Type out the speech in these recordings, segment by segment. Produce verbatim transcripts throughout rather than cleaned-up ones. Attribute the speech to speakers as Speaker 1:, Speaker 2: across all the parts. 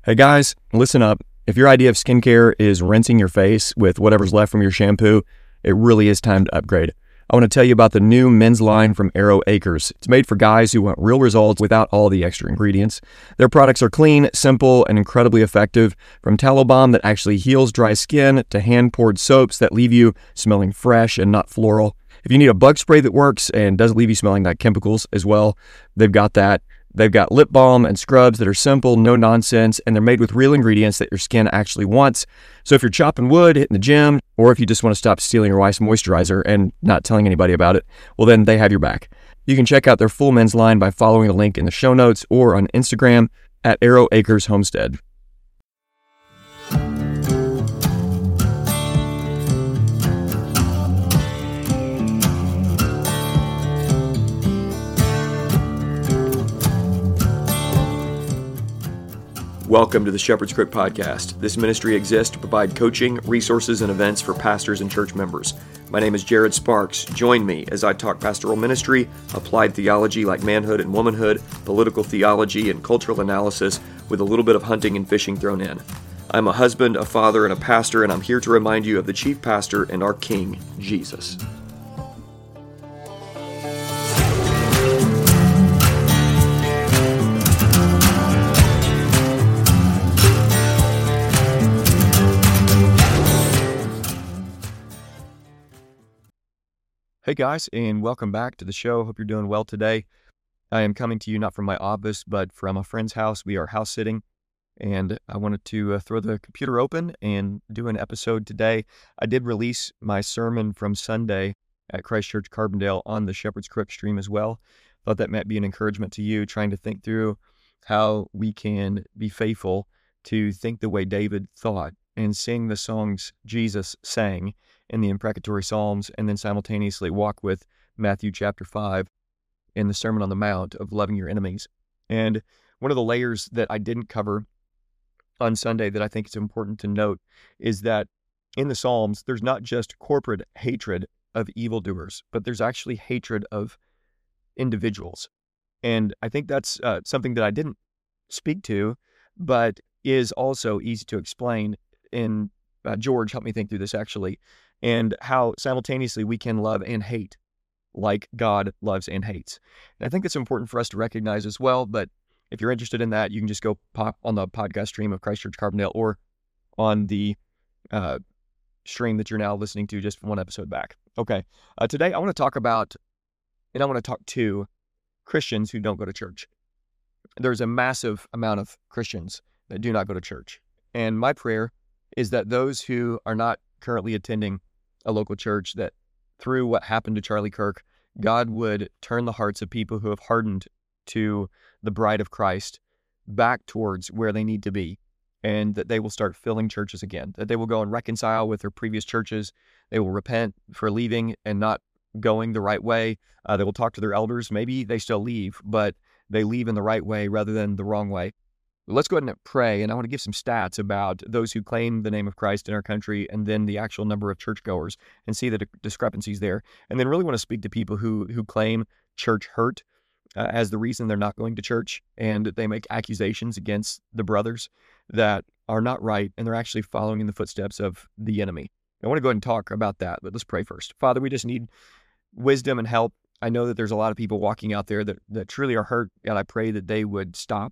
Speaker 1: Hey guys, listen up. If your idea of skincare is rinsing your face with whatever's left from your shampoo, it really is time to upgrade. I want to tell you about the new men's line from Arrow Acres. It's made for guys who want real results without all the extra ingredients. Their products are clean, simple, and incredibly effective. From tallow balm that actually heals dry skin to hand-poured soaps that leave you smelling fresh and not floral. If you need a bug spray that works and doesn't leave you smelling like chemicals as well, they've got that. They've got lip balm and scrubs that are simple, no nonsense, and they're made with real ingredients that your skin actually wants. So if you're chopping wood, hitting the gym, or if you just want to stop stealing your wife's moisturizer and not telling anybody about it, well then they have your back. You can check out their full men's line by following the link in the show notes or on Instagram at Arrow Acres Homestead. Welcome to the Shepherd's Crook Podcast. This ministry exists to provide coaching, resources, and events for pastors and church members. My name is Jared Sparks. Join me as I talk pastoral ministry, applied theology like manhood and womanhood, political theology, and cultural analysis with a little bit of hunting and fishing thrown in. I'm a husband, a father, and a pastor, and I'm here to remind you of the chief pastor and our King, Jesus. Hey guys, and welcome back to the show. Hope you're doing well today. I am coming to you not from my office, but from a friend's house. We are house sitting, and I wanted to uh, throw the computer open and do an episode today. I did release my sermon from Sunday at Christ Church Carbondale on the Shepherd's Crook stream as well. Thought that might be an encouragement to you, trying to think through how we can be faithful to think the way David thought and sing the songs Jesus sang in the imprecatory Psalms, and then simultaneously walk with Matthew chapter five in the Sermon on the Mount of loving your enemies. And one of the layers that I didn't cover on Sunday that I think is important to note is that in the Psalms, there's not just corporate hatred of evildoers, but there's actually hatred of individuals. And I think that's uh, something that I didn't speak to, but is also easy to explain. In uh, George helped me think through this actually, and how simultaneously we can love and hate like God loves and hates. And I think it's important for us to recognize as well, but if you're interested in that, you can just go pop on the podcast stream of Christ Church Carbondale or on the uh, stream that you're now listening to just one episode back. Okay, uh, today I want to talk about, and I want to talk to Christians who don't go to church. There's a massive amount of Christians that do not go to church. And my prayer is that those who are not currently attending a local church, that through what happened to Charlie Kirk, God would turn the hearts of people who have hardened to the bride of Christ back towards where they need to be, and that they will start filling churches again, that they will go and reconcile with their previous churches. They will repent for leaving and not going the right way. Uh, they will talk to their elders. Maybe they still leave, but they leave in the right way rather than the wrong way. Let's go ahead and pray, and I want to give some stats about those who claim the name of Christ in our country and then the actual number of churchgoers and see the di- discrepancies there. And then really want to speak to people who who claim church hurt uh, as the reason they're not going to church, and they make accusations against the brothers that are not right, and they're actually following in the footsteps of the enemy. I want to go ahead and talk about that, but let's pray first. Father, we just need wisdom and help. I know that there's a lot of people walking out there that, that truly are hurt, and I pray that they would stop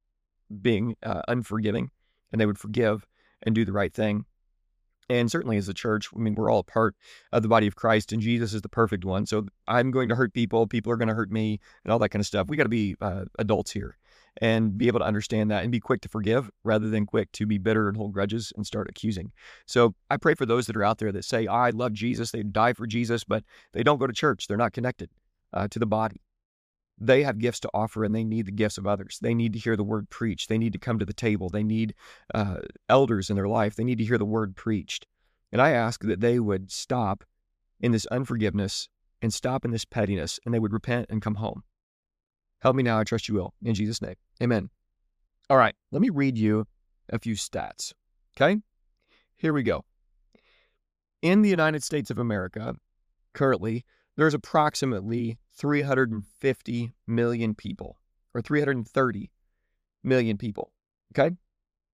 Speaker 1: being uh, unforgiving, and they would forgive and do the right thing. And certainly as a church, I mean, we're all a part of the body of Christ, and Jesus is the perfect one. So I'm going to hurt people, people are going to hurt me, and all that kind of stuff. We got to be uh, adults here and be able to understand that and be quick to forgive rather than quick to be bitter and hold grudges and start accusing. So I pray for those that are out there that say, I love Jesus, they die for Jesus, but they don't go to church. They're not connected uh, to the body. They have gifts to offer, and they need the gifts of others. They need to hear the word preached. They need to come to the table. They need uh, elders in their life. They need to hear the word preached. And I ask that they would stop in this unforgiveness and stop in this pettiness, and they would repent and come home. Help me now. I trust you will. In Jesus' name, amen. All right, let me read you a few stats, okay? Here we go. In the United States of America, currently, there's approximately three hundred fifty million people, or three hundred thirty million people, okay?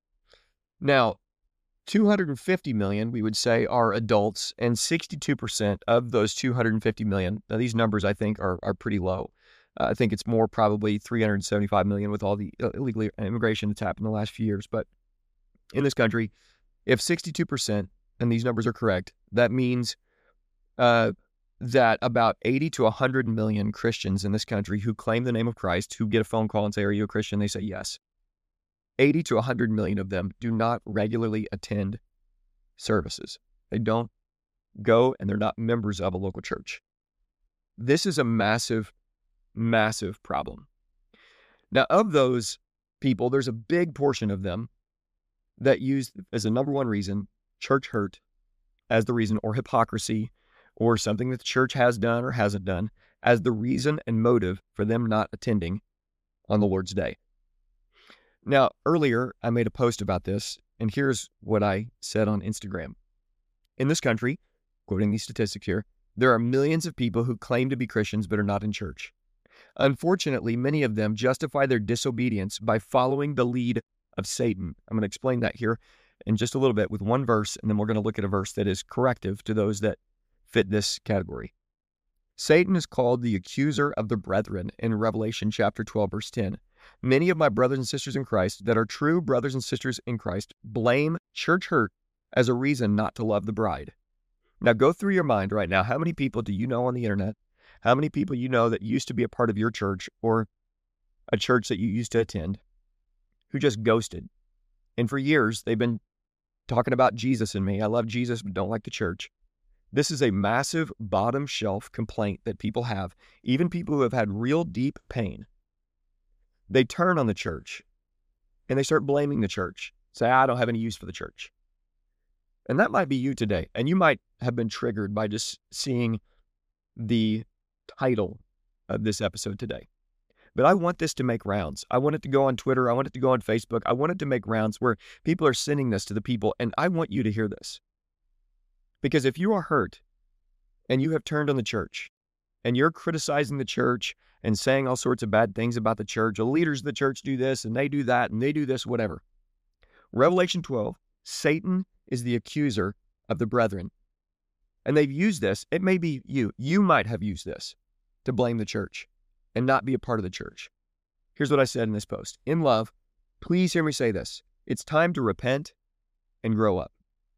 Speaker 1: Now, two hundred fifty million, we would say, are adults, and sixty-two percent of those two hundred fifty million, now these numbers I think are, are pretty low. Uh, I think it's more probably three hundred seventy-five million with all the illegal immigration that's happened in the last few years. But in this country, if sixty-two percent, and these numbers are correct, that means uh, that about eighty to one hundred million Christians in this country who claim the name of Christ, who get a phone call and say, "Are you a Christian?" They say yes. eighty to one hundred million of them do not regularly attend services. They don't go, and they're not members of a local church. This is a massive, massive problem. Now, of those people, there's a big portion of them that use as a number one reason church hurt as the reason, or hypocrisy, or something that the church has done or hasn't done as the reason and motive for them not attending on the Lord's Day. Now, earlier, I made a post about this, and here's what I said on Instagram. In this country, quoting these statistics here, there are millions of people who claim to be Christians but are not in church. Unfortunately, many of them justify their disobedience by following the lead of Satan. I'm going to explain that here in just a little bit with one verse, and then we're going to look at a verse that is corrective to those that fit this category. Satan is called the accuser of the brethren in Revelation chapter twelve, verse ten. Many of my brothers and sisters in Christ that are true brothers and sisters in Christ blame church hurt as a reason not to love the bride. Now go through your mind right now. How many people do you know on the internet? How many people you know that used to be a part of your church or a church that you used to attend who just ghosted? And for years, they've been talking about Jesus and me. I love Jesus, but don't like the church. This is a massive bottom shelf complaint that people have, even people who have had real deep pain. They turn on the church and they start blaming the church. Say, I don't have any use for the church. And that might be you today. And you might have been triggered by just seeing the title of this episode today. But I want this to make rounds. I want it to go on Twitter. I want it to go on Facebook. I want it to make rounds where people are sending this to the people. And I want you to hear this. Because if you are hurt and you have turned on the church and you're criticizing the church and saying all sorts of bad things about the church, the leaders of the church do this and they do that and they do this, whatever. Revelation twelve, Satan is the accuser of the brethren. And they've used this. It may be you. You might have used this to blame the church and not be a part of the church. Here's what I said in this post. In love, please hear me say this. It's time to repent and grow up.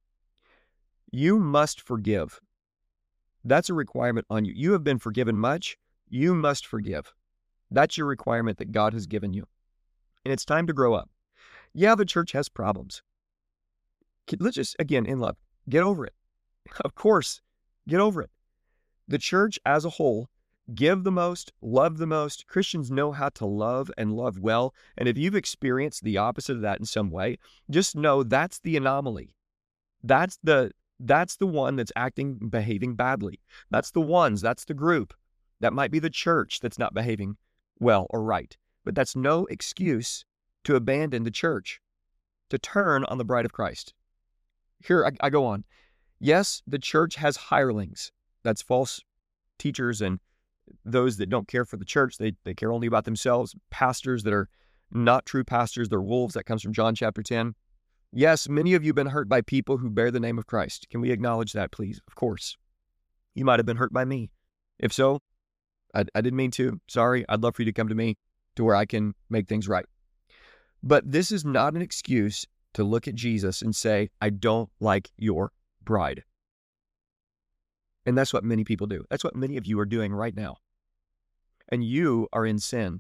Speaker 1: You must forgive. That's a requirement on you. You have been forgiven much. You must forgive. That's your requirement that God has given you. And it's time to grow up. Yeah, the church has problems. Let's just, again, in love, get over it. Of course, get over it. The church as a whole, give the most, love the most. Christians know how to love and love well. And if you've experienced the opposite of that in some way, just know that's the anomaly. That's the that's the one that's acting, behaving badly. That's the ones, that's the group. That might be the church that's not behaving well or right. But that's no excuse to abandon the church, to turn on the bride of Christ. Here, I, I go on. Yes, the church has hirelings. That's false teachers and those that don't care for the church. They, they care only about themselves. Pastors that are not true pastors. They're wolves. That comes from John chapter ten. Yes, many of you have been hurt by people who bear the name of Christ. Can we acknowledge that, please? Of course. You might have been hurt by me. If so, I, I didn't mean to. Sorry. I'd love for you to come to me to where I can make things right. But this is not an excuse to look at Jesus and say, I don't like your bride. And that's what many people do. That's what many of you are doing right now. And you are in sin.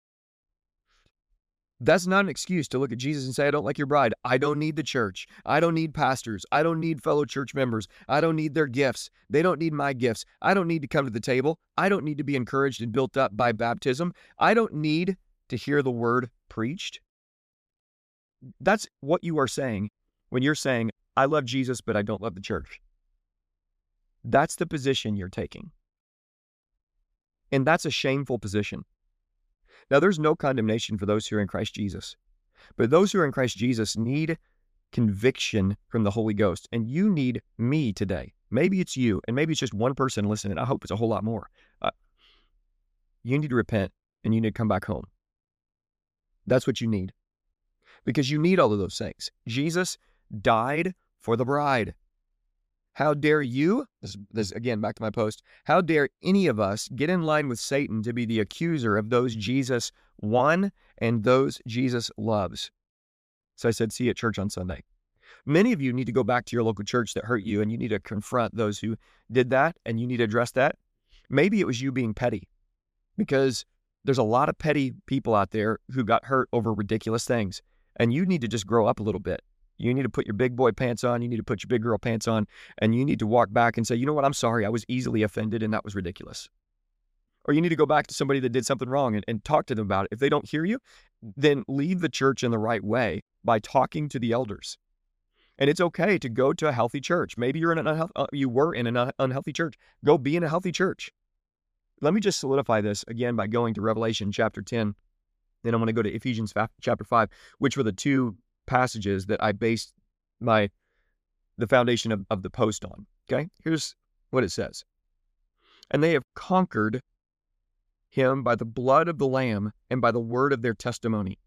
Speaker 1: That's not an excuse to look at Jesus and say, I don't like your bride. I don't need the church. I don't need pastors. I don't need fellow church members. I don't need their gifts. They don't need my gifts. I don't need to come to the table. I don't need to be encouraged and built up by baptism. I don't need to hear the word preached. That's what you are saying when you're saying, I love Jesus, but I don't love the church. That's the position you're taking. And that's a shameful position. Now, there's no condemnation for those who are in Christ Jesus. But those who are in Christ Jesus need conviction from the Holy Ghost. And you need me today. Maybe it's you, and maybe it's just one person listening. I hope it's a whole lot more. Uh, you need to repent, and you need to come back home. That's what you need. because you need all of those things. Jesus died for the bride. How dare you, this, this again, back to my post, how dare any of us get in line with Satan to be the accuser of those Jesus won and those Jesus loves? So I said, see you at church on Sunday. Many of you need to go back to your local church that hurt you, and you need to confront those who did that, and you need to address that. Maybe it was you being petty, because there's a lot of petty people out there who got hurt over ridiculous things, and you need to just grow up a little bit. You need to put your big boy pants on. You need to put your big girl pants on, and you need to walk back and say, you know what, I'm sorry. I was easily offended, and that was ridiculous. Or you need to go back to somebody that did something wrong and, and talk to them about it. If they don't hear you, then lead the church in the right way by talking to the elders. And it's okay to go to a healthy church. Maybe you're in an unhealthy, uh, you were in an unhealthy church. Go be in a healthy church. Let me just solidify this again by going to Revelation chapter ten. Then I'm going to go to Ephesians chapter five, which were the two passages that I based my the foundation of, of the post on. Okay, here's what it says. And they have conquered him by the blood of the Lamb and by the word of their testimony.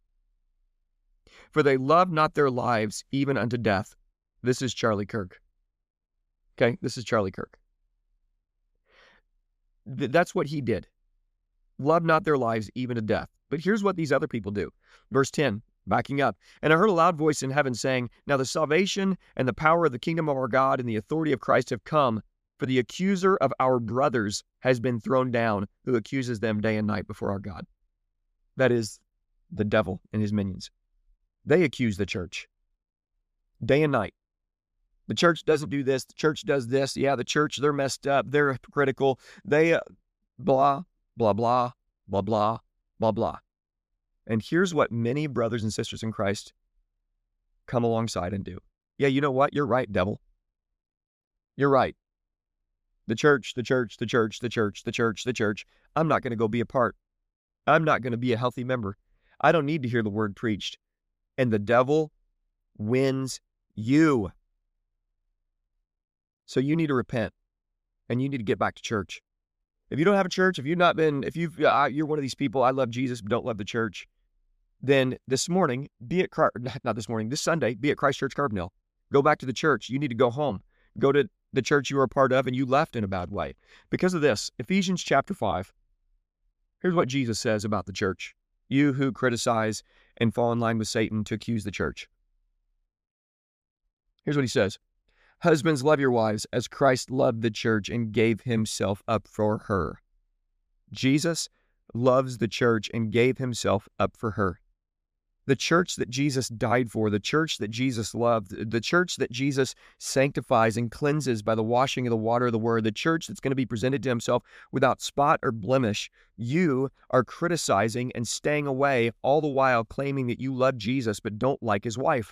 Speaker 1: For they love not their lives even unto death. This is Charlie Kirk. Okay, this is Charlie Kirk. Th- that's what he did. Love not their lives even to death. But here's what these other people do. Verse ten, backing up. And I heard a loud voice in heaven saying, now the salvation and the power of the kingdom of our God and the authority of Christ have come, for the accuser of our brothers has been thrown down, who accuses them day and night before our God. That is the devil and his minions. They accuse the church day and night. The church doesn't do this. The church does this. Yeah, the church, they're messed up. They're hypocritical. They uh, blah, blah, blah, blah, blah, blah, blah. And here's what many brothers and sisters in Christ come alongside and do. Yeah, you know what? You're right, devil. You're right. The church, the church, the church, the church, the church, the church. I'm not going to go be a part. I'm not going to be a healthy member. I don't need to hear the word preached. And the devil wins you. So you need to repent, and you need to get back to church. If you don't have a church, if you've not been, if you've, uh, you're one of these people, I love Jesus, but don't love the church, then this morning, be at, not this morning, this Sunday, be at Christ Church Carbondale. Go back to the church. You need to go home. Go to the church you were a part of and you left in a bad way. Because of this, Ephesians chapter five, here's what Jesus says about the church. You who criticize and fall in line with Satan to accuse the church. Here's what he says. Husbands, love your wives as Christ loved the church and gave himself up for her. Jesus loves the church and gave himself up for her. The church that Jesus died for, the church that Jesus loved, the church that Jesus sanctifies and cleanses by the washing of the water of the word, the church that's going to be presented to himself without spot or blemish. You are criticizing and staying away, all the while claiming that you love Jesus but don't like his wife.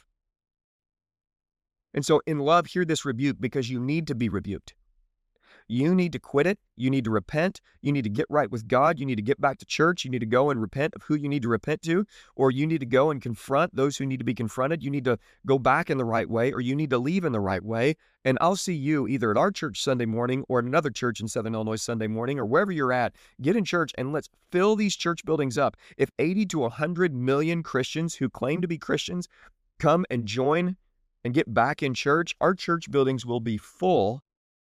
Speaker 1: And so in love, hear this rebuke, because you need to be rebuked. You need to quit it. You need to repent. You need to get right with God. You need to get back to church. You need to go and repent of who you need to repent to, or you need to go and confront those who need to be confronted. You need to go back in the right way, or you need to leave in the right way. And I'll see you either at our church Sunday morning or at another church in Southern Illinois Sunday morning, or wherever you're at. Get in church and let's fill these church buildings up. If eighty to one hundred million Christians who claim to be Christians come and join and get back in church, our church buildings will be full.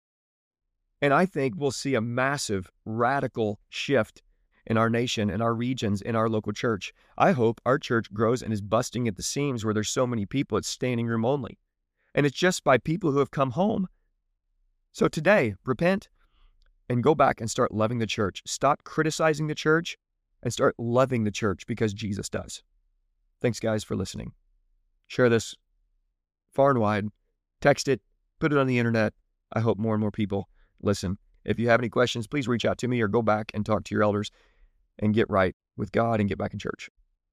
Speaker 1: And I think we'll see a massive, radical shift in our nation, in our regions, in our local church. I hope our church grows and is busting at the seams where there's so many people, it's standing room only. And it's just by people who have come home. So today, repent and go back and start loving the church. Stop criticizing the church and start loving the church, because Jesus does. Thanks, guys, for listening. Share this far and wide. Text it. Put it on the internet. I hope more and more people listen. If you have any questions, please reach out to me or go back and talk to your elders and get right with God and get back in church.